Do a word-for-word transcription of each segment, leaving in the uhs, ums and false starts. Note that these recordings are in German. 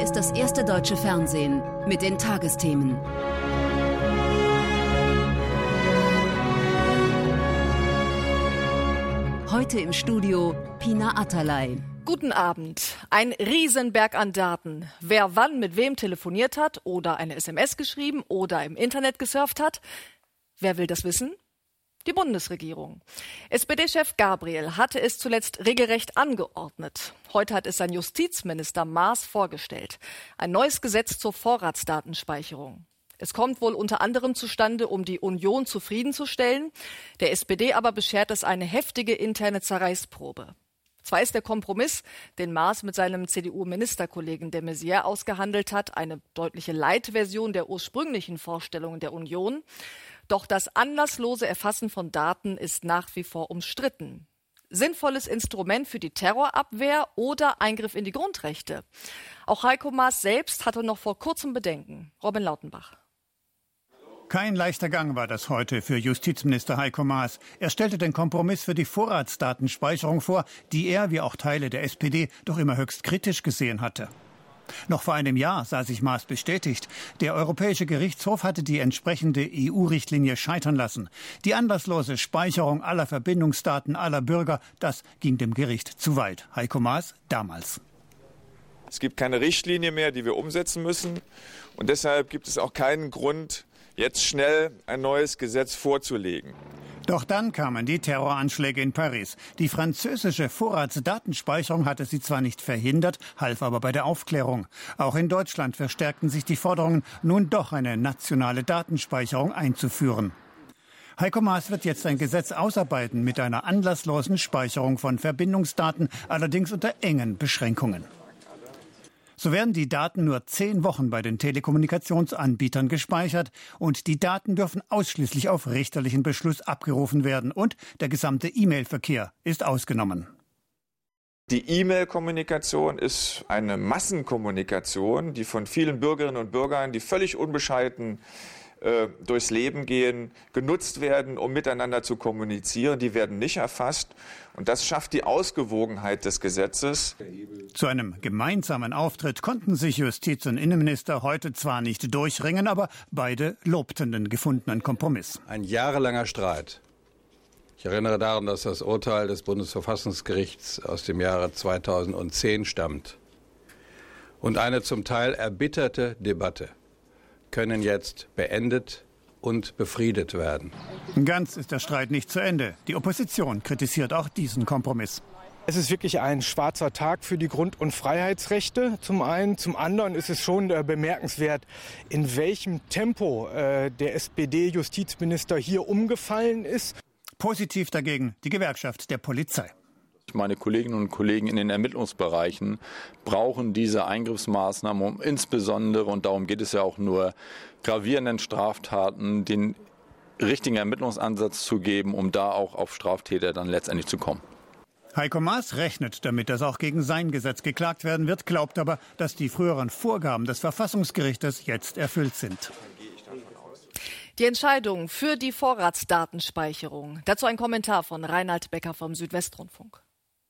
ist das erste deutsche Fernsehen mit den Tagesthemen. Heute im Studio Pina Atalay. Guten Abend. Ein Riesenberg an Daten. Wer wann mit wem telefoniert hat oder eine S M S geschrieben oder im Internet gesurft hat. Wer will das wissen? Die Bundesregierung. S P D-Chef Gabriel hatte es zuletzt regelrecht angeordnet. Heute hat es sein Justizminister Maas vorgestellt. Ein neues Gesetz zur Vorratsdatenspeicherung. Es kommt wohl unter anderem zustande, um die Union zufriedenzustellen. Der S P D aber beschert es eine heftige interne Zerreißprobe. Zwar ist der Kompromiss, den Maas mit seinem C D U-Ministerkollegen de Maizière ausgehandelt hat, eine deutliche Light-Version der ursprünglichen Vorstellungen der Union. Doch das anlasslose Erfassen von Daten ist nach wie vor umstritten. Sinnvolles Instrument für die Terrorabwehr oder Eingriff in die Grundrechte? Auch Heiko Maas selbst hatte noch vor kurzem Bedenken. Robin Lautenbach. Kein leichter Gang war das heute für Justizminister Heiko Maas. Er stellte den Kompromiss für die Vorratsdatenspeicherung vor, die er, wie auch Teile der S P D, doch immer höchst kritisch gesehen hatte. Noch vor einem Jahr sah sich Maas bestätigt. Der Europäische Gerichtshof hatte die entsprechende E U-Richtlinie scheitern lassen. Die anlasslose Speicherung aller Verbindungsdaten aller Bürger, das ging dem Gericht zu weit. Heiko Maas damals. Es gibt keine Richtlinie mehr, die wir umsetzen müssen. Und deshalb gibt es auch keinen Grund, jetzt schnell ein neues Gesetz vorzulegen. Doch dann kamen die Terroranschläge in Paris. Die französische Vorratsdatenspeicherung hatte sie zwar nicht verhindert, half aber bei der Aufklärung. Auch in Deutschland verstärkten sich die Forderungen, nun doch eine nationale Datenspeicherung einzuführen. Heiko Maas wird jetzt ein Gesetz ausarbeiten mit einer anlasslosen Speicherung von Verbindungsdaten, allerdings unter engen Beschränkungen. So werden die Daten nur zehn Wochen bei den Telekommunikationsanbietern gespeichert und die Daten dürfen ausschließlich auf richterlichen Beschluss abgerufen werden und der gesamte E-Mail-Verkehr ist ausgenommen. Die E-Mail-Kommunikation ist eine Massenkommunikation, die von vielen Bürgerinnen und Bürgern, die völlig unbescheiden äh, durchs Leben gehen, genutzt werden, um miteinander zu kommunizieren. Die werden nicht erfasst. Und das schafft die Ausgewogenheit des Gesetzes. Zu einem gemeinsamen Auftritt konnten sich Justiz- und Innenminister heute zwar nicht durchringen, aber beide lobten den gefundenen Kompromiss. Ein jahrelanger Streit. Ich erinnere daran, dass das Urteil des Bundesverfassungsgerichts aus dem Jahre zweitausendzehn stammt. Und eine zum Teil erbitterte Debatte können jetzt beendet und befriedet werden. Ganz ist der Streit nicht zu Ende. Die Opposition kritisiert auch diesen Kompromiss. Es ist wirklich ein schwarzer Tag für die Grund- und Freiheitsrechte zum einen. Zum anderen ist es schon äh, bemerkenswert, in welchem Tempo äh, der S P D-Justizminister hier umgefallen ist. Positiv dagegen die Gewerkschaft der Polizei. Meine Kolleginnen und Kollegen in den Ermittlungsbereichen brauchen diese Eingriffsmaßnahmen, um insbesondere, und darum geht es ja auch nur, gravierenden Straftaten den richtigen Ermittlungsansatz zu geben, um da auch auf Straftäter dann letztendlich zu kommen. Heiko Maas rechnet damit, dass auch gegen sein Gesetz geklagt werden wird, glaubt aber, dass die früheren Vorgaben des Verfassungsgerichtes jetzt erfüllt sind. Die Entscheidung für die Vorratsdatenspeicherung. Dazu ein Kommentar von Reinhard Becker vom Südwestrundfunk.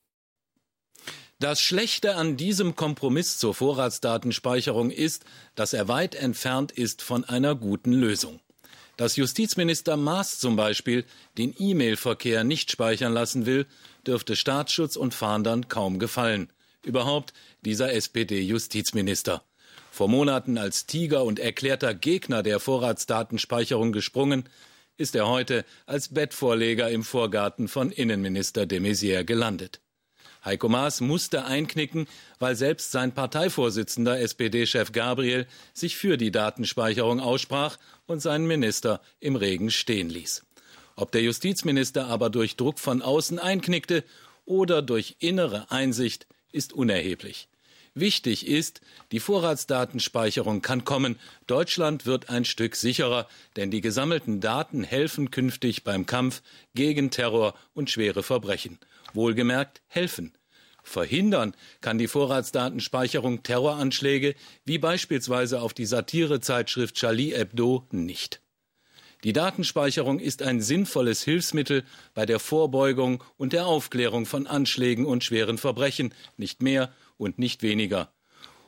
Das Schlechte an diesem Kompromiss zur Vorratsdatenspeicherung ist, dass er weit entfernt ist von einer guten Lösung. Dass Justizminister Maas zum Beispiel den E-Mail-Verkehr nicht speichern lassen will, dürfte Staatsschutz und Fahndern kaum gefallen. Überhaupt dieser S P D-Justizminister. Vor Monaten als Tiger und erklärter Gegner der Vorratsdatenspeicherung gesprungen, ist er heute als Bettvorleger im Vorgarten von Innenminister de Maizière gelandet. Heiko Maas musste einknicken, weil selbst sein Parteivorsitzender S P D-Chef Gabriel sich für die Datenspeicherung aussprach und seinen Minister im Regen stehen ließ. Ob der Justizminister aber durch Druck von außen einknickte oder durch innere Einsicht, ist unerheblich. Wichtig ist, die Vorratsdatenspeicherung kann kommen. Deutschland wird ein Stück sicherer, denn die gesammelten Daten helfen künftig beim Kampf gegen Terror und schwere Verbrechen. Wohlgemerkt helfen. Verhindern kann die Vorratsdatenspeicherung Terroranschläge wie beispielsweise auf die Satirezeitschrift Charlie Hebdo nicht. Die Datenspeicherung ist ein sinnvolles Hilfsmittel bei der Vorbeugung und der Aufklärung von Anschlägen und schweren Verbrechen, nicht mehr und nicht weniger.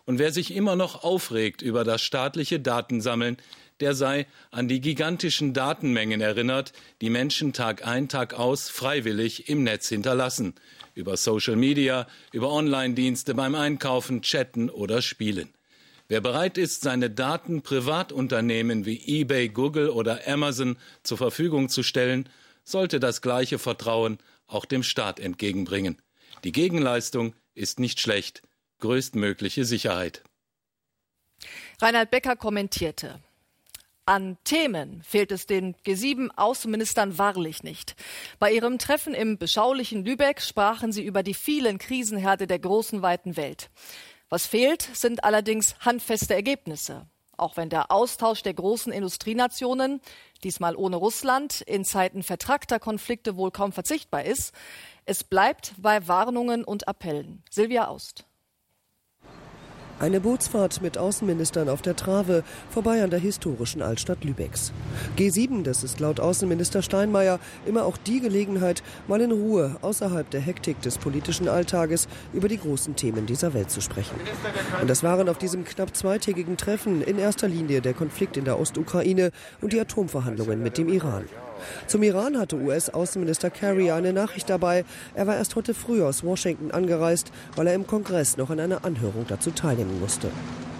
Und wer sich immer noch aufregt über das staatliche Datensammeln, der sei an die gigantischen Datenmengen erinnert, die Menschen Tag ein, Tag aus freiwillig im Netz hinterlassen. Über Social Media, über Online-Dienste beim Einkaufen, Chatten oder Spielen. Wer bereit ist, seine Daten Privatunternehmen wie eBay, Google oder Amazon zur Verfügung zu stellen, sollte das gleiche Vertrauen auch dem Staat entgegenbringen. Die Gegenleistung ist nicht schlecht. Größtmögliche Sicherheit. Reinhard Becker kommentierte: An Themen fehlt es den G sieben Außenministern wahrlich nicht. Bei ihrem Treffen im beschaulichen Lübeck sprachen sie über die vielen Krisenherde der großen, weiten Welt. Was fehlt, sind allerdings handfeste Ergebnisse. Auch wenn der Austausch der großen Industrienationen, diesmal ohne Russland, in Zeiten vertrackter Konflikte wohl kaum verzichtbar ist, es bleibt bei Warnungen und Appellen. Silvia Aust. Eine Bootsfahrt mit Außenministern auf der Trave vorbei an der historischen Altstadt Lübecks. G sieben, das ist laut Außenminister Steinmeier immer auch die Gelegenheit, mal in Ruhe außerhalb der Hektik des politischen Alltages über die großen Themen dieser Welt zu sprechen. Und das waren auf diesem knapp zweitägigen Treffen in erster Linie der Konflikt in der Ostukraine und die Atomverhandlungen mit dem Iran. Zum Iran hatte U S-Außenminister Kerry eine Nachricht dabei. Er war erst heute früh aus Washington angereist, weil er im Kongress noch an einer Anhörung dazu teilnehmen musste.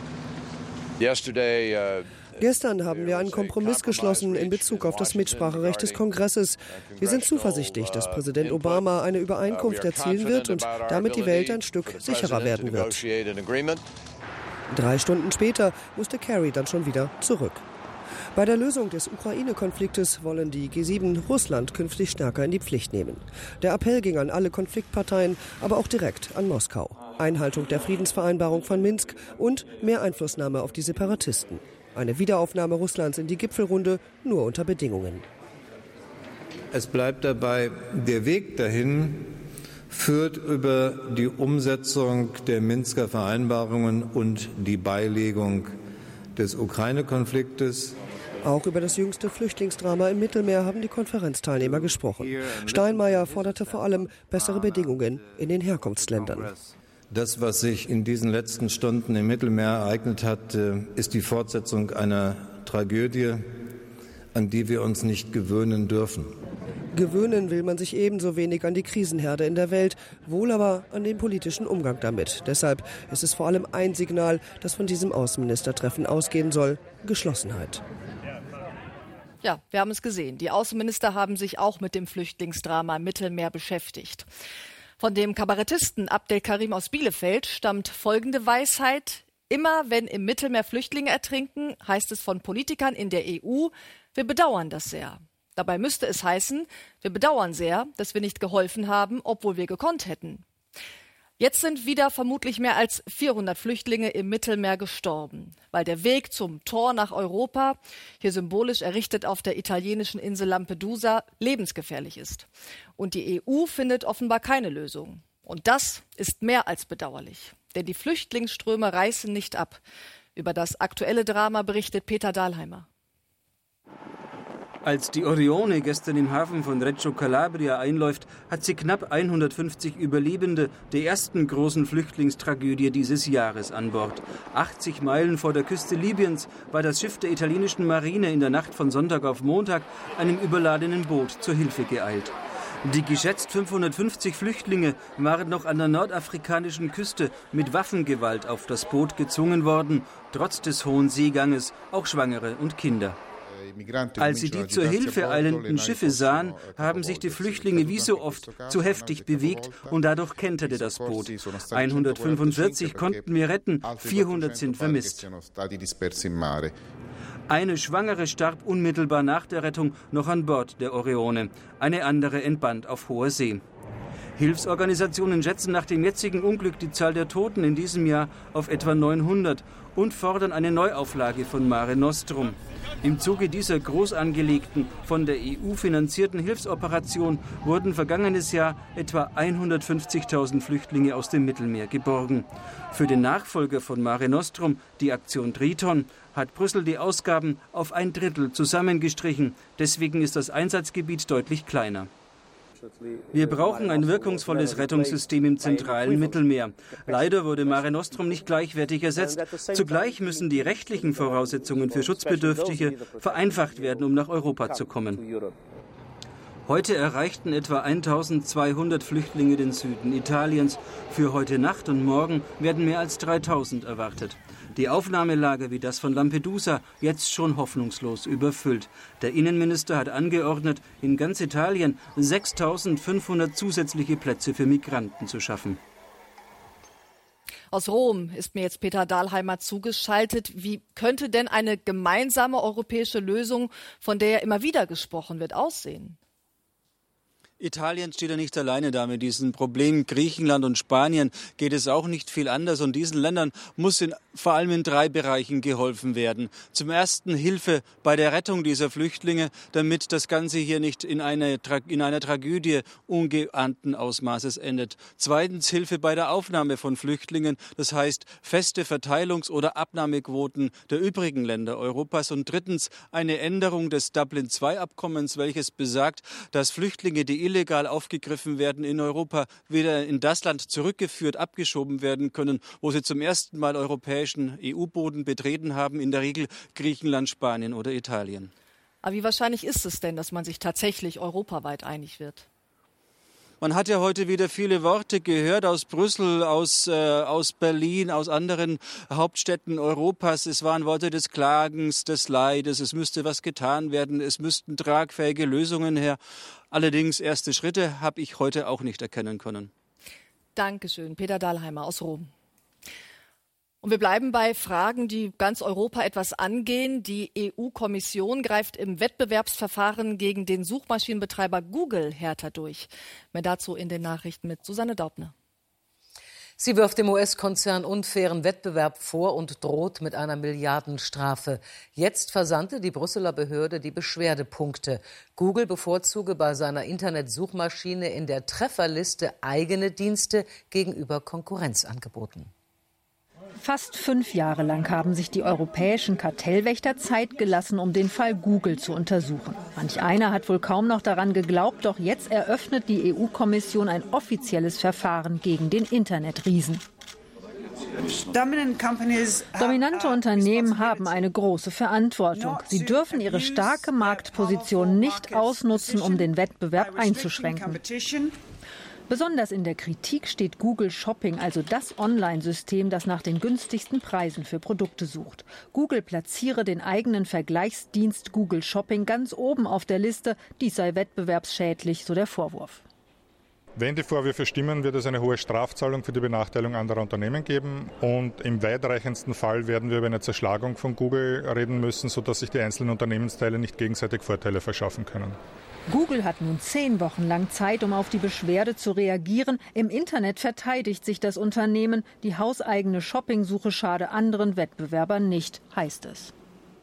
Gestern haben wir einen Kompromiss geschlossen in Bezug auf das Mitspracherecht des Kongresses. Wir sind zuversichtlich, dass Präsident Obama eine Übereinkunft erzielen wird und damit die Welt ein Stück sicherer werden wird. Drei Stunden später musste Kerry dann schon wieder zurück. Bei der Lösung des Ukraine-Konfliktes wollen die G sieben Russland künftig stärker in die Pflicht nehmen. Der Appell ging an alle Konfliktparteien, aber auch direkt an Moskau. Einhaltung der Friedensvereinbarung von Minsk und mehr Einflussnahme auf die Separatisten. Eine Wiederaufnahme Russlands in die Gipfelrunde nur unter Bedingungen. Es bleibt dabei, der Weg dahin führt über die Umsetzung der Minsker Vereinbarungen und die Beilegung des Ukraine-Konfliktes. Auch über das jüngste Flüchtlingsdrama im Mittelmeer haben die Konferenzteilnehmer gesprochen. Steinmeier forderte vor allem bessere Bedingungen in den Herkunftsländern. Das, was sich in diesen letzten Stunden im Mittelmeer ereignet hat, ist die Fortsetzung einer Tragödie, an die wir uns nicht gewöhnen dürfen. Gewöhnen will man sich ebenso wenig an die Krisenherde in der Welt, wohl aber an den politischen Umgang damit. Deshalb ist es vor allem ein Signal, das von diesem Außenministertreffen ausgehen soll: Geschlossenheit. Ja, wir haben es gesehen. Die Außenminister haben sich auch mit dem Flüchtlingsdrama im Mittelmeer beschäftigt. Von dem Kabarettisten Abdel Karim aus Bielefeld stammt folgende Weisheit: Immer wenn im Mittelmeer Flüchtlinge ertrinken, heißt es von Politikern in der E U, wir bedauern das sehr. Dabei müsste es heißen, wir bedauern sehr, dass wir nicht geholfen haben, obwohl wir gekonnt hätten. Jetzt sind wieder vermutlich mehr als vierhundert Flüchtlinge im Mittelmeer gestorben, weil der Weg zum Tor nach Europa, hier symbolisch errichtet auf der italienischen Insel Lampedusa, lebensgefährlich ist. Und die E U findet offenbar keine Lösung. Und das ist mehr als bedauerlich, denn die Flüchtlingsströme reißen nicht ab. Über das aktuelle Drama berichtet Peter Dahlheimer. Als die Orione gestern im Hafen von Reggio Calabria einläuft, hat sie knapp hundertfünfzig Überlebende der ersten großen Flüchtlingstragödie dieses Jahres an Bord. achtzig Meilen vor der Küste Libyens war das Schiff der italienischen Marine in der Nacht von Sonntag auf Montag einem überladenen Boot zur Hilfe geeilt. Die geschätzt fünfhundertfünfzig Flüchtlinge waren noch an der nordafrikanischen Küste mit Waffengewalt auf das Boot gezwungen worden, trotz des hohen Seeganges, auch Schwangere und Kinder. Als sie die zur Hilfe eilenden Schiffe sahen, haben sich die Flüchtlinge wie so oft zu heftig bewegt und dadurch kenterte das Boot. hundertfünfundvierzig konnten wir retten, vierhundert sind vermisst. Eine Schwangere starb unmittelbar nach der Rettung noch an Bord der Orione. Eine andere entband auf hoher See. Hilfsorganisationen schätzen nach dem jetzigen Unglück die Zahl der Toten in diesem Jahr auf etwa neunhundert und fordern eine Neuauflage von Mare Nostrum. Im Zuge dieser groß angelegten, von der E U finanzierten Hilfsoperation wurden vergangenes Jahr etwa hundertfünfzigtausend Flüchtlinge aus dem Mittelmeer geborgen. Für den Nachfolger von Mare Nostrum, die Aktion Triton, hat Brüssel die Ausgaben auf ein Drittel zusammengestrichen. Deswegen ist das Einsatzgebiet deutlich kleiner. Wir brauchen ein wirkungsvolles Rettungssystem im zentralen Mittelmeer. Leider wurde Mare Nostrum nicht gleichwertig ersetzt. Zugleich müssen die rechtlichen Voraussetzungen für Schutzbedürftige vereinfacht werden, um nach Europa zu kommen. Heute erreichten etwa eintausendzweihundert Flüchtlinge den Süden Italiens. Für heute Nacht und morgen werden mehr als dreitausend erwartet. Die Aufnahmelager wie das von Lampedusa jetzt schon hoffnungslos überfüllt. Der Innenminister hat angeordnet, in ganz Italien sechstausendfünfhundert zusätzliche Plätze für Migranten zu schaffen. Aus Rom ist mir jetzt Peter Dahlheimer zugeschaltet. Wie könnte denn eine gemeinsame europäische Lösung, von der ja immer wieder gesprochen wird, aussehen? Italien steht ja nicht alleine da mit diesem Problem. Griechenland und Spanien geht es auch nicht viel anders. Und diesen Ländern muss in, vor allem in drei Bereichen geholfen werden. Zum ersten Hilfe bei der Rettung dieser Flüchtlinge, damit das Ganze hier nicht in, eine, in einer Tragödie ungeahnten Ausmaßes endet. Zweitens Hilfe bei der Aufnahme von Flüchtlingen. Das heißt feste Verteilungs- oder Abnahmequoten der übrigen Länder Europas. Und drittens eine Änderung des Dublin zwei Abkommens, welches besagt, dass Flüchtlinge, die illegal aufgegriffen werden in Europa, wieder in das Land zurückgeführt, abgeschoben werden können, wo sie zum ersten Mal europäischen E U-Boden betreten haben, in der Regel Griechenland, Spanien oder Italien. Aber wie wahrscheinlich ist es denn, dass man sich tatsächlich europaweit einig wird? Man hat ja heute wieder viele Worte gehört aus Brüssel, aus, äh, aus Berlin, aus anderen Hauptstädten Europas. Es waren Worte des Klagens, des Leides. Es müsste was getan werden. Es müssten tragfähige Lösungen her. Allerdings erste Schritte habe ich heute auch nicht erkennen können. Dankeschön, Peter Dahlheimer aus Rom. Und wir bleiben bei Fragen, die ganz Europa etwas angehen. Die E U-Kommission greift im Wettbewerbsverfahren gegen den Suchmaschinenbetreiber Google härter durch. Mehr dazu in den Nachrichten mit Susanne Daubner. Sie wirft dem U S-Konzern unfairen Wettbewerb vor und droht mit einer Milliardenstrafe. Jetzt versandte die Brüsseler Behörde die Beschwerdepunkte. Google bevorzuge bei seiner Internetsuchmaschine in der Trefferliste eigene Dienste gegenüber Konkurrenzangeboten. Fast fünf Jahre lang haben sich die europäischen Kartellwächter Zeit gelassen, um den Fall Google zu untersuchen. Manch einer hat wohl kaum noch daran geglaubt, doch jetzt eröffnet die E U-Kommission ein offizielles Verfahren gegen den Internetriesen. Dominante Unternehmen haben eine große Verantwortung. Sie dürfen ihre starke Marktposition nicht ausnutzen, um den Wettbewerb einzuschränken. Besonders in der Kritik steht Google Shopping, also das Online-System, das nach den günstigsten Preisen für Produkte sucht. Google platziere den eigenen Vergleichsdienst Google Shopping ganz oben auf der Liste. Dies sei wettbewerbsschädlich, so der Vorwurf. Wenn die Vorwürfe stimmen, wird es eine hohe Strafzahlung für die Benachteiligung anderer Unternehmen geben. Und im weitreichendsten Fall werden wir über eine Zerschlagung von Google reden müssen, sodass sich die einzelnen Unternehmensteile nicht gegenseitig Vorteile verschaffen können. Google hat nun zehn Wochen lang Zeit, um auf die Beschwerde zu reagieren. Im Internet verteidigt sich das Unternehmen. Die hauseigene Shoppingsuche schade anderen Wettbewerbern nicht, heißt es.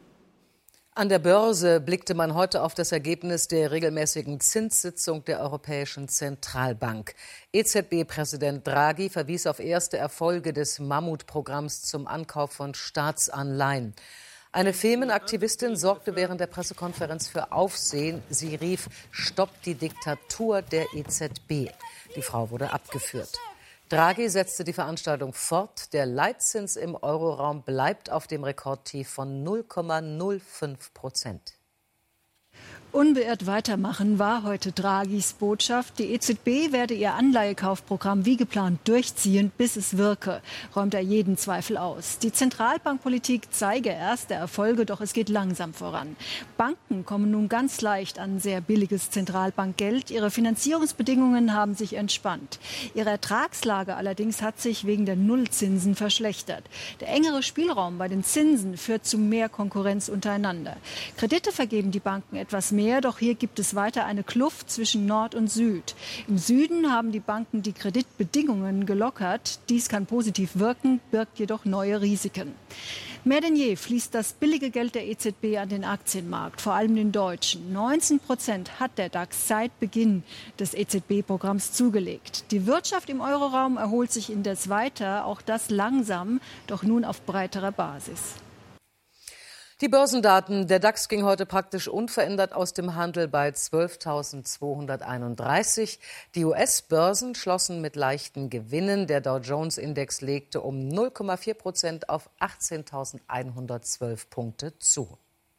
An der Börse blickte man heute auf das Ergebnis der regelmäßigen Zinssitzung der Europäischen Zentralbank. E Z B-Präsident Draghi verwies auf erste Erfolge des Mammutprogramms zum Ankauf von Staatsanleihen. Eine Femenaktivistin sorgte während der Pressekonferenz für Aufsehen. Sie rief: Stoppt die Diktatur der E Z B. Die Frau wurde abgeführt. Draghi setzte die Veranstaltung fort. Der Leitzins im Euroraum bleibt auf dem Rekordtief von null Komma null fünf Prozent. Unbeirrt weitermachen war heute Draghis Botschaft. Die E Z B werde ihr Anleihekaufprogramm wie geplant durchziehen, bis es wirke, räumt er jeden Zweifel aus. Die Zentralbankpolitik zeige erste Erfolge, doch es geht langsam voran. Banken kommen nun ganz leicht an sehr billiges Zentralbankgeld. Ihre Finanzierungsbedingungen haben sich entspannt. Ihre Ertragslage allerdings hat sich wegen der Nullzinsen verschlechtert. Der engere Spielraum bei den Zinsen führt zu mehr Konkurrenz untereinander. Kredite vergeben die Banken etwas mehr. Mehr, doch hier gibt es weiter eine Kluft zwischen Nord und Süd. Im Süden haben die Banken die Kreditbedingungen gelockert. Dies kann positiv wirken, birgt jedoch neue Risiken. Mehr denn je fließt das billige Geld der E Z B an den Aktienmarkt, vor allem den deutschen. neunzehn Prozent hat der DAX seit Beginn des E Z B-Programms zugelegt. Die Wirtschaft im Euroraum erholt sich indes weiter, auch das langsam, doch nun auf breiterer Basis. Die Börsendaten. Der DAX ging heute praktisch unverändert aus dem Handel bei zwölftausendzweihunderteinunddreißig. Die U S-Börsen schlossen mit leichten Gewinnen. Der Dow-Jones-Index legte um null Komma vier Prozent auf achtzehntausendeinhundertzwölf Punkte zu.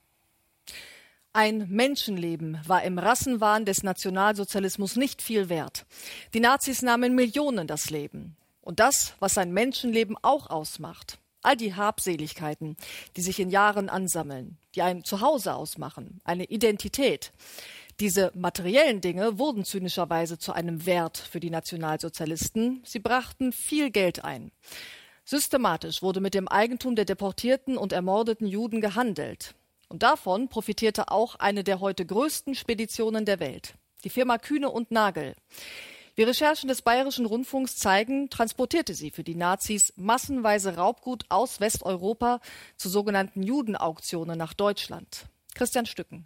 Ein Menschenleben war im Rassenwahn des Nationalsozialismus nicht viel wert. Die Nazis nahmen Millionen das Leben. Und das, was ein Menschenleben auch ausmacht. All die Habseligkeiten, die sich in Jahren ansammeln, die ein Zuhause ausmachen, eine Identität. Diese materiellen Dinge wurden zynischerweise zu einem Wert für die Nationalsozialisten. Sie brachten viel Geld ein. Systematisch wurde mit dem Eigentum der deportierten und ermordeten Juden gehandelt. Und davon profitierte auch eine der heute größten Speditionen der Welt, die Firma Kühne und Nagel. Wie Recherchen des Bayerischen Rundfunks zeigen, transportierte sie für die Nazis massenweise Raubgut aus Westeuropa zu sogenannten Judenauktionen nach Deutschland. Christian Stücken.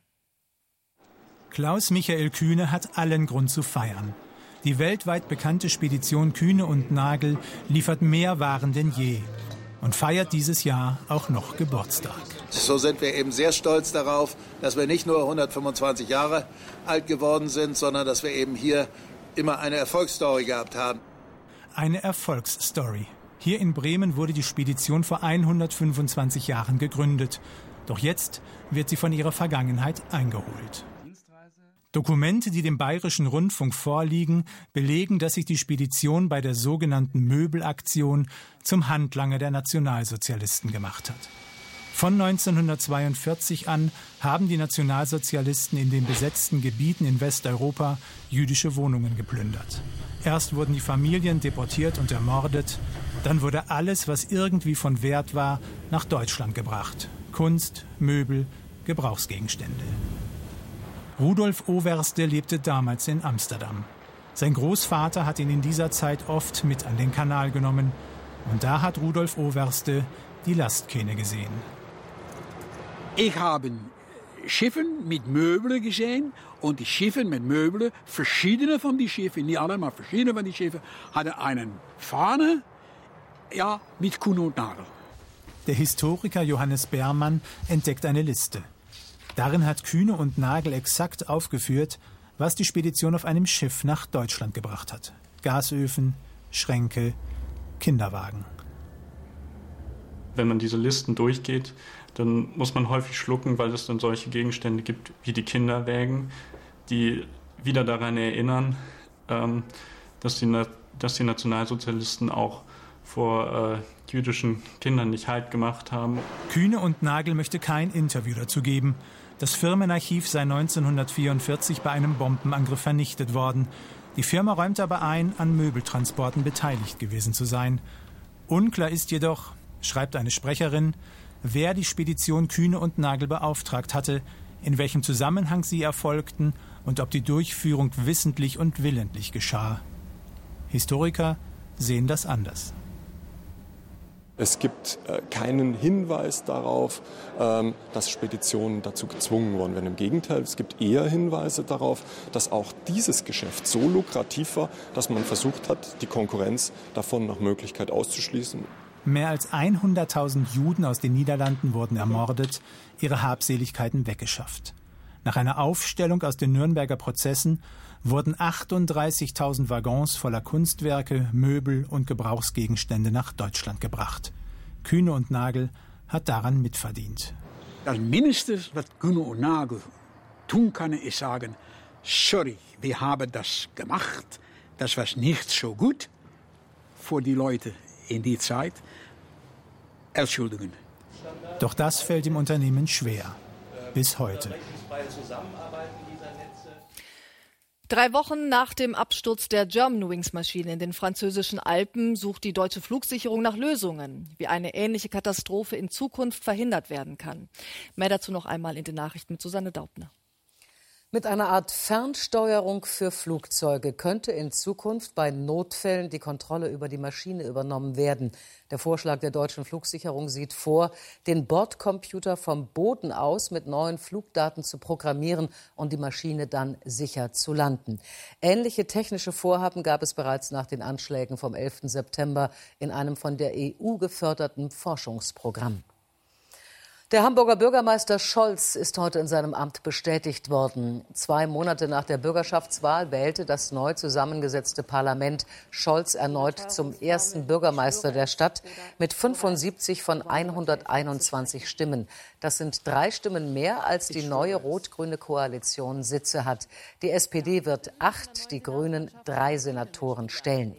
Klaus Michael Kühne hat allen Grund zu feiern. Die weltweit bekannte Spedition Kühne und Nagel liefert mehr Waren denn je und feiert dieses Jahr auch noch Geburtstag. So sind wir eben sehr stolz darauf, dass wir nicht nur hundertfünfundzwanzig Jahre alt geworden sind, sondern dass wir eben hier immer eine Erfolgsstory gehabt haben. Eine Erfolgsstory. Hier in Bremen wurde die Spedition vor hundertfünfundzwanzig Jahren gegründet. Doch jetzt wird sie von ihrer Vergangenheit eingeholt. Dokumente, die dem Bayerischen Rundfunk vorliegen, belegen, dass sich die Spedition bei der sogenannten Möbelaktion zum Handlanger der Nationalsozialisten gemacht hat. Von neunzehnhundertzweiundvierzig an haben die Nationalsozialisten in den besetzten Gebieten in Westeuropa jüdische Wohnungen geplündert. Erst wurden die Familien deportiert und ermordet, dann wurde alles, was irgendwie von Wert war, nach Deutschland gebracht. Kunst, Möbel, Gebrauchsgegenstände. Rudolf Owerste lebte damals in Amsterdam. Sein Großvater hat ihn in dieser Zeit oft mit an den Kanal genommen. Und da hat Rudolf Owerste die Lastkähne gesehen. Ich habe Schiffe mit Möbeln gesehen und die Schiffe mit Möbeln, verschiedene von den Schiffen, nicht alle, aber verschiedene von den Schiffen, hatten eine Fahne, ja, mit Kühne und Nagel. Der Historiker Johannes Beermann entdeckt eine Liste. Darin hat Kühne und Nagel exakt aufgeführt, was die Spedition auf einem Schiff nach Deutschland gebracht hat. Gasöfen, Schränke, Kinderwagen. Wenn man diese Listen durchgeht, dann muss man häufig schlucken, weil es dann solche Gegenstände gibt wie die Kinderwägen, die wieder daran erinnern, ähm, dass, die, dass die Nationalsozialisten auch vor äh, jüdischen Kindern nicht Halt gemacht haben. Kühne und Nagel möchte kein Interview dazu geben. Das Firmenarchiv sei neunzehnhundertvierundvierzig bei einem Bombenangriff vernichtet worden. Die Firma räumt aber ein, an Möbeltransporten beteiligt gewesen zu sein. Unklar ist jedoch, schreibt eine Sprecherin, wer die Spedition Kühne und Nagel beauftragt hatte, in welchem Zusammenhang sie erfolgten und ob die Durchführung wissentlich und willentlich geschah. Historiker sehen das anders. Es gibt äh, keinen Hinweis darauf, ähm, dass Speditionen dazu gezwungen worden wären. Im Gegenteil, es gibt eher Hinweise darauf, dass auch dieses Geschäft so lukrativ war, dass man versucht hat, die Konkurrenz davon nach Möglichkeit auszuschließen. Mehr als hunderttausend Juden aus den Niederlanden wurden ermordet, ihre Habseligkeiten weggeschafft. Nach einer Aufstellung aus den Nürnberger Prozessen wurden achtunddreißigtausend Waggons voller Kunstwerke, Möbel und Gebrauchsgegenstände nach Deutschland gebracht. Kühne und Nagel hat daran mitverdient. Das Mindeste, was Kühne und Nagel tun kann, ist sagen, sorry, wir haben das gemacht, das war nicht so gut für die Leute in die Zeit. Entschuldigung. Doch das fällt dem Unternehmen schwer. Bis heute. Drei Wochen nach dem Absturz der Germanwings-Maschine in den französischen Alpen sucht die deutsche Flugsicherung nach Lösungen, wie eine ähnliche Katastrophe in Zukunft verhindert werden kann. Mehr dazu noch einmal in den Nachrichten mit Susanne Daubner. Mit einer Art Fernsteuerung für Flugzeuge könnte in Zukunft bei Notfällen die Kontrolle über die Maschine übernommen werden. Der Vorschlag der deutschen Flugsicherung sieht vor, den Bordcomputer vom Boden aus mit neuen Flugdaten zu programmieren und die Maschine dann sicher zu landen. Ähnliche technische Vorhaben gab es bereits nach den Anschlägen vom elften September in einem von der E U geförderten Forschungsprogramm. Der Hamburger Bürgermeister Scholz ist heute in seinem Amt bestätigt worden. Zwei Monate nach der Bürgerschaftswahl wählte das neu zusammengesetzte Parlament Scholz erneut zum ersten Bürgermeister der Stadt mit fünfundsiebzig von hunderteinundzwanzig Stimmen. Das sind drei Stimmen mehr, als die neue rot-grüne Koalition Sitze hat. Die S P D wird acht, die Grünen drei Senatoren stellen.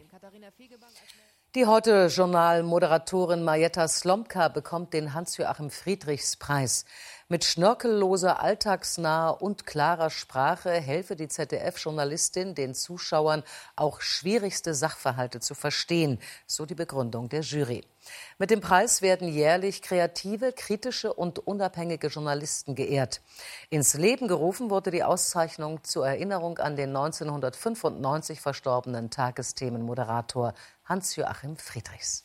Die Heute-Journal-Moderatorin Marietta Slomka bekommt den Hans-Joachim-Friedrichs-Preis. Mit schnörkelloser, alltagsnaher und klarer Sprache helfe die Z D F-Journalistin den Zuschauern, auch schwierigste Sachverhalte zu verstehen, so die Begründung der Jury. Mit dem Preis werden jährlich kreative, kritische und unabhängige Journalisten geehrt. Ins Leben gerufen wurde die Auszeichnung zur Erinnerung an den neunzehnhundertfünfundneunzig verstorbenen Tagesthemenmoderator Hans-Joachim Friedrichs.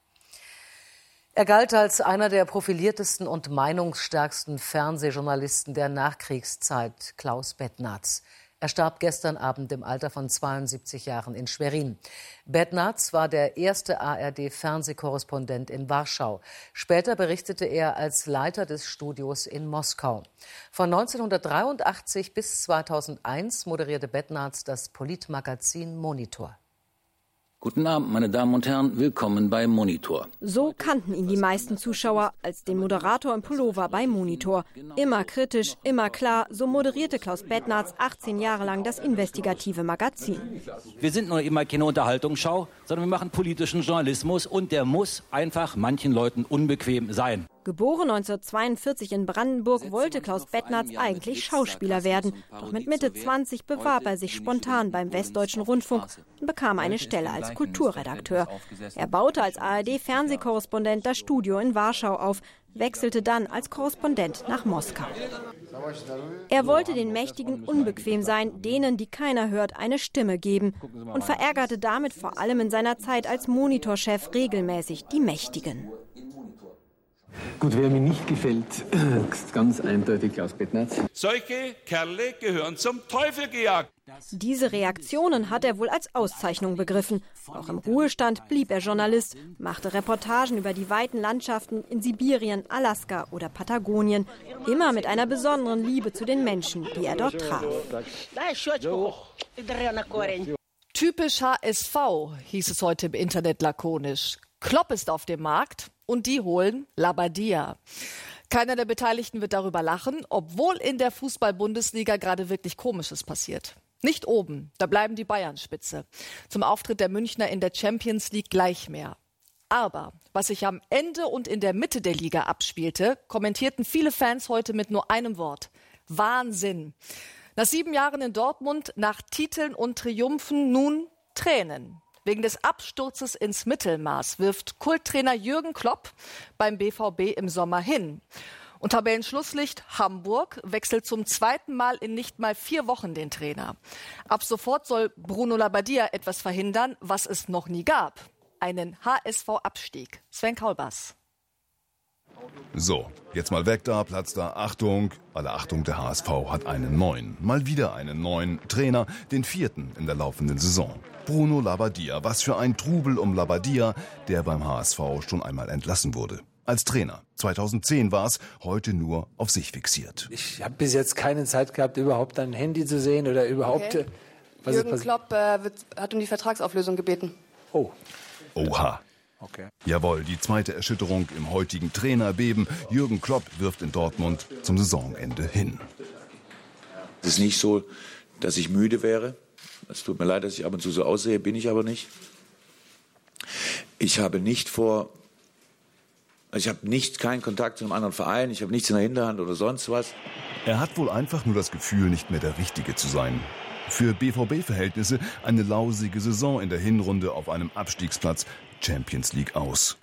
Er galt als einer der profiliertesten und meinungsstärksten Fernsehjournalisten der Nachkriegszeit, Klaus Bednarz. Er starb gestern Abend im Alter von zweiundsiebzig Jahren in Schwerin. Bednarz war der erste A R D-Fernsehkorrespondent in Warschau. Später berichtete er als Leiter des Studios in Moskau. Von neunzehnhundertdreiundachtzig bis zweitausendeins moderierte Bednarz das Politmagazin Monitor. Guten Abend, meine Damen und Herren, willkommen bei Monitor. So kannten ihn die meisten Zuschauer als den Moderator im Pullover bei Monitor. Immer kritisch, immer klar, so moderierte Klaus Bednarz achtzehn Jahre lang das investigative Magazin. Wir sind nur immer keine Unterhaltungsschau, sondern wir machen politischen Journalismus und der muss einfach manchen Leuten unbequem sein. Geboren neunzehnhundertzweiundvierzig in Brandenburg, wollte Klaus Bednarz eigentlich Schauspieler werden. Doch mit Mitte zwanzig bewarb er sich spontan beim Westdeutschen Rundfunk und bekam eine Stelle als Kulturredakteur. Er baute als A R D-Fernsehkorrespondent das Studio in Warschau auf, wechselte dann als Korrespondent nach Moskau. Er wollte den Mächtigen unbequem sein, denen, die keiner hört, eine Stimme geben und verärgerte damit vor allem in seiner Zeit als Monitorchef regelmäßig die Mächtigen. Gut, wer mir nicht gefällt, ist ganz eindeutig Klaus Bednarz. Solche Kerle gehören zum Teufel gejagt. Diese Reaktionen hat er wohl als Auszeichnung begriffen. Auch im Ruhestand blieb er Journalist, machte Reportagen über die weiten Landschaften in Sibirien, Alaska oder Patagonien. Immer mit einer besonderen Liebe zu den Menschen, die er dort traf. Typisch H S V, hieß es heute im Internet lakonisch. Klopp ist auf dem Markt und die holen Labadia. Keiner der Beteiligten wird darüber lachen, obwohl in der Fußball-Bundesliga gerade wirklich Komisches passiert. Nicht oben, da bleiben die Bayern Spitze. Zum Auftritt der Münchner in der Champions League gleich mehr. Aber was sich am Ende und in der Mitte der Liga abspielte, kommentierten viele Fans heute mit nur einem Wort: Wahnsinn. Nach sieben Jahren in Dortmund, nach Titeln und Triumphen nun Tränen. Wegen des Absturzes ins Mittelmaß wirft Kulttrainer Jürgen Klopp beim B V B im Sommer hin. Und Tabellenschlusslicht Hamburg wechselt zum zweiten Mal in nicht mal vier Wochen den Trainer. Ab sofort soll Bruno Labbadia etwas verhindern, was es noch nie gab. Einen H S V-Abstieg. Sven Kaulbas. So, jetzt mal weg da, Platz da, Achtung. Alle Achtung, der H S V hat einen neuen, mal wieder einen neuen Trainer, den vierten in der laufenden Saison. Bruno Labbadia, was für ein Trubel um Labbadia, der beim H S V schon einmal entlassen wurde. Als Trainer. zweitausendzehn war es, heute nur auf sich fixiert. Ich habe bis jetzt keine Zeit gehabt, überhaupt ein Handy zu sehen oder überhaupt... Okay. Was Jürgen Klopp äh, wird, hat um die Vertragsauflösung gebeten. Oh. Oha. Okay. Jawohl, die zweite Erschütterung im heutigen Trainerbeben. Jürgen Klopp wirft in Dortmund zum Saisonende hin. Es ist nicht so, dass ich müde wäre. Es tut mir leid, dass ich ab und zu so aussehe, bin ich aber nicht. Ich habe nicht vor, ich habe nicht keinen Kontakt zu einem anderen Verein, ich habe nichts in der Hinterhand oder sonst was. Er hat wohl einfach nur das Gefühl, nicht mehr der Richtige zu sein. Für B V B-Verhältnisse eine lausige Saison in der Hinrunde auf einem Abstiegsplatz Champions League aus.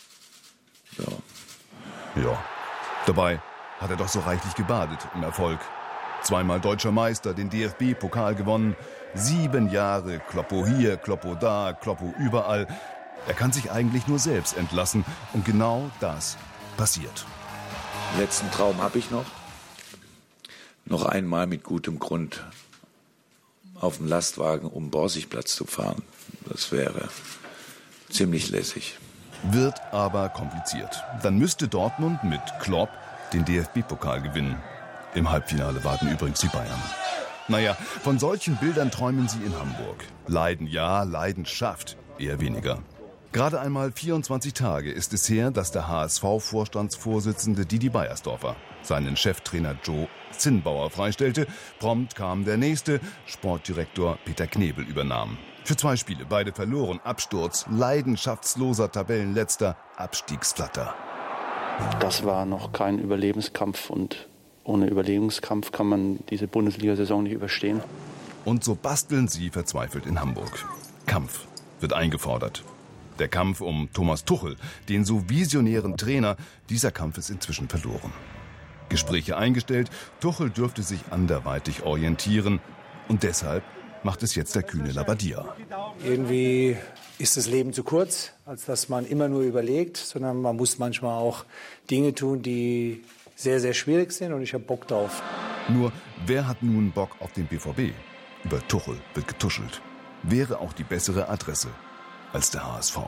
Ja. Ja. Dabei hat er doch so reichlich gebadet im Erfolg. Zweimal deutscher Meister, den D F B-Pokal gewonnen. Sieben Jahre Kloppo hier, Kloppo da, Kloppo überall. Er kann sich eigentlich nur selbst entlassen. Und genau das passiert. Letzten Traum habe ich noch. Noch einmal mit gutem Grund auf dem Lastwagen um Borsigplatz zu fahren. Das wäre ziemlich lässig. Wird aber kompliziert. Dann müsste Dortmund mit Klopp den D F B-Pokal gewinnen. Im Halbfinale warten übrigens die Bayern. Naja, von solchen Bildern träumen sie in Hamburg. Leiden ja, Leidenschaft eher weniger. Gerade einmal vierundzwanzig Tage ist es her, dass der H S V-Vorstandsvorsitzende Didi Beiersdorfer seinen Cheftrainer Joe Zinnbauer freistellte. Prompt kam der nächste, Sportdirektor Peter Knebel übernahm. Für zwei Spiele, beide verloren, Absturz, leidenschaftsloser Tabellenletzter, Abstiegsflatter. Das war noch kein Überlebenskampf und ohne Überlebenskampf kann man diese Bundesliga-Saison nicht überstehen. Und so basteln sie verzweifelt in Hamburg. Kampf wird eingefordert. Der Kampf um Thomas Tuchel, den so visionären Trainer, dieser Kampf ist inzwischen verloren. Gespräche eingestellt, Tuchel dürfte sich anderweitig orientieren und deshalb macht es jetzt der kühne Labbadia. Irgendwie ist das Leben zu kurz, als dass man immer nur überlegt, sondern man muss manchmal auch Dinge tun, die sehr, sehr schwierig sind und ich habe Bock drauf. Nur, wer hat nun Bock auf den B V B? Über Tuchel wird getuschelt. Wäre auch die bessere Adresse als der H S V.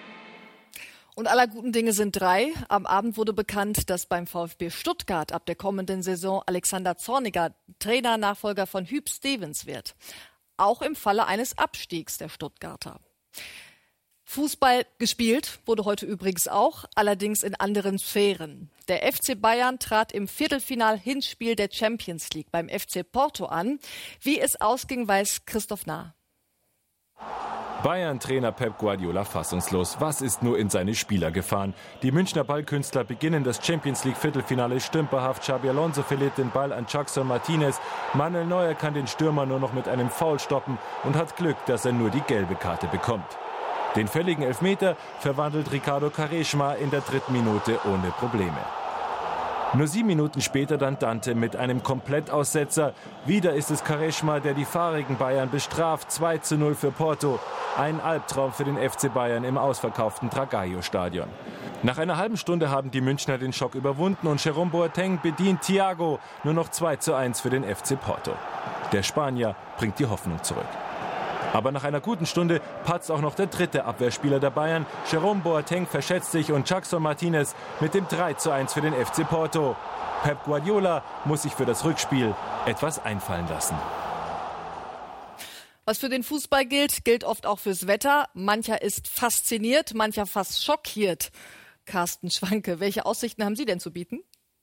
Und aller guten Dinge sind drei. Am Abend wurde bekannt, dass beim VfB Stuttgart ab der kommenden Saison Alexander Zorniger Trainernachfolger von Huub Stevens wird. Auch im Falle eines Abstiegs der Stuttgarter. Fußball gespielt wurde heute übrigens auch, allerdings in anderen Sphären. Der F C Bayern trat im Viertelfinal-Hinspiel der Champions League beim F C Porto an. Wie es ausging, weiß Christoph Nah. Bayern-Trainer Pep Guardiola fassungslos. Was ist nur in seine Spieler gefahren? Die Münchner Ballkünstler beginnen das Champions-League-Viertelfinale stümperhaft. Xabi Alonso verliert den Ball an Jackson Martinez. Manuel Neuer kann den Stürmer nur noch mit einem Foul stoppen und hat Glück, dass er nur die gelbe Karte bekommt. Den fälligen Elfmeter verwandelt Ricardo Quaresma in der dritten Minute ohne Probleme. Nur sieben Minuten später dann Dante mit einem Komplettaussetzer. Wieder ist es Quaresma, der die fahrigen Bayern bestraft. zwei zu null für Porto. Ein Albtraum für den F C Bayern im ausverkauften Dragaio-Stadion. Nach einer halben Stunde haben die Münchner den Schock überwunden und Jerome Boateng bedient Thiago. Nur noch zwei zu eins für den F C Porto. Der Spanier bringt die Hoffnung zurück. Aber nach einer guten Stunde patzt auch noch der dritte Abwehrspieler der Bayern. Jerome Boateng verschätzt sich und Jackson Martinez mit dem drei zu eins für den F C Porto. Pep Guardiola muss sich für das Rückspiel etwas einfallen lassen. Was für den Fußball gilt, gilt oft auch fürs Wetter. Mancher ist fasziniert, mancher fast schockiert. Carsten Schwanke, welche Aussichten haben Sie denn zu bieten?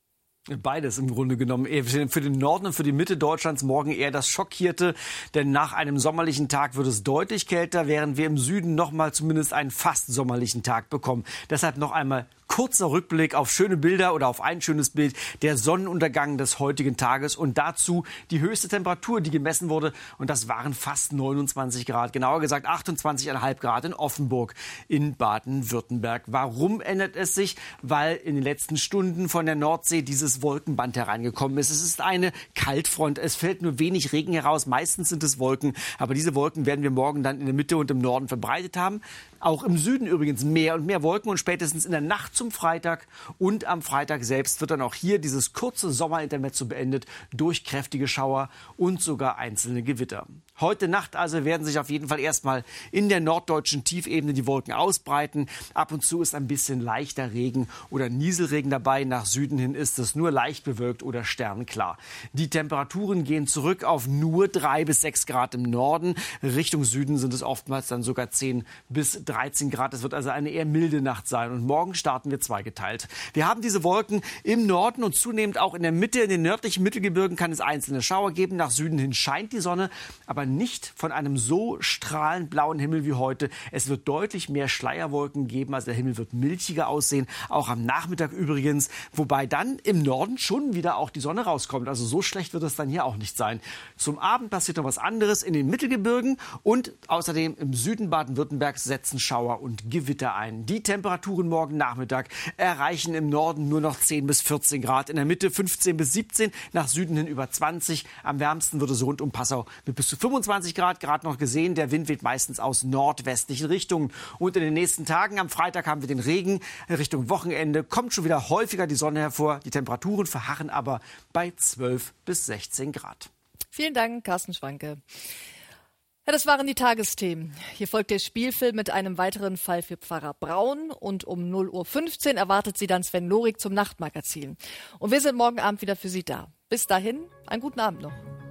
Beides im Grunde genommen. Für den Norden und für die Mitte Deutschlands morgen eher das Schockierte. Denn nach einem sommerlichen Tag wird es deutlich kälter, während wir im Süden noch mal zumindest einen fast sommerlichen Tag bekommen. Deshalb noch einmal kurzer Rückblick auf schöne Bilder oder auf ein schönes Bild, der Sonnenuntergang des heutigen Tages und dazu die höchste Temperatur, die gemessen wurde. Und das waren fast neunundzwanzig Grad, genauer gesagt achtundzwanzig Komma fünf Grad in Offenburg in Baden-Württemberg. Warum ändert es sich? Weil in den letzten Stunden von der Nordsee dieses Wolkenband hereingekommen ist. Es ist eine Kaltfront, es fällt nur wenig Regen heraus, meistens sind es Wolken, aber diese Wolken werden wir morgen dann in der Mitte und im Norden verbreitet haben. Auch im Süden übrigens mehr und mehr Wolken und spätestens in der Nacht zum Freitag und am Freitag selbst wird dann auch hier dieses kurze Sommerintermezzo beendet durch kräftige Schauer und sogar einzelne Gewitter. Heute Nacht also werden sich auf jeden Fall erstmal in der norddeutschen Tiefebene die Wolken ausbreiten. Ab und zu ist ein bisschen leichter Regen oder Nieselregen dabei. Nach Süden hin ist es nur leicht bewölkt oder sternklar. Die Temperaturen gehen zurück auf nur drei bis sechs Grad im Norden. Richtung Süden sind es oftmals dann sogar zehn bis dreizehn Grad. Es wird also eine eher milde Nacht sein. Und morgen starten wir zweigeteilt. Wir haben diese Wolken im Norden und zunehmend auch in der Mitte. In den nördlichen Mittelgebirgen kann es einzelne Schauer geben. Nach Süden hin scheint die Sonne, aber nicht von einem so strahlend blauen Himmel wie heute. Es wird deutlich mehr Schleierwolken geben, also der Himmel wird milchiger aussehen, auch am Nachmittag übrigens, wobei dann im Norden schon wieder auch die Sonne rauskommt. Also so schlecht wird es dann hier auch nicht sein. Zum Abend passiert noch was anderes in den Mittelgebirgen und außerdem im Süden Baden-Württembergs setzen Schauer und Gewitter ein. Die Temperaturen morgen Nachmittag erreichen im Norden nur noch zehn bis vierzehn Grad, in der Mitte fünfzehn bis siebzehn, nach Süden hin über zwanzig. Am wärmsten wird es rund um Passau mit bis zu fünfundzwanzig Grad, gerade noch gesehen. Der Wind weht meistens aus nordwestlichen Richtungen. Und in den nächsten Tagen, am Freitag haben wir den Regen. Richtung Wochenende kommt schon wieder häufiger die Sonne hervor. Die Temperaturen verharren aber bei zwölf bis sechzehn Grad. Vielen Dank, Carsten Schwanke. Ja, das waren die Tagesthemen. Hier folgt der Spielfilm mit einem weiteren Fall für Pfarrer Braun. Und um null Uhr fünfzehn erwartet Sie dann Sven Lorig zum Nachtmagazin. Und wir sind morgen Abend wieder für Sie da. Bis dahin, einen guten Abend noch.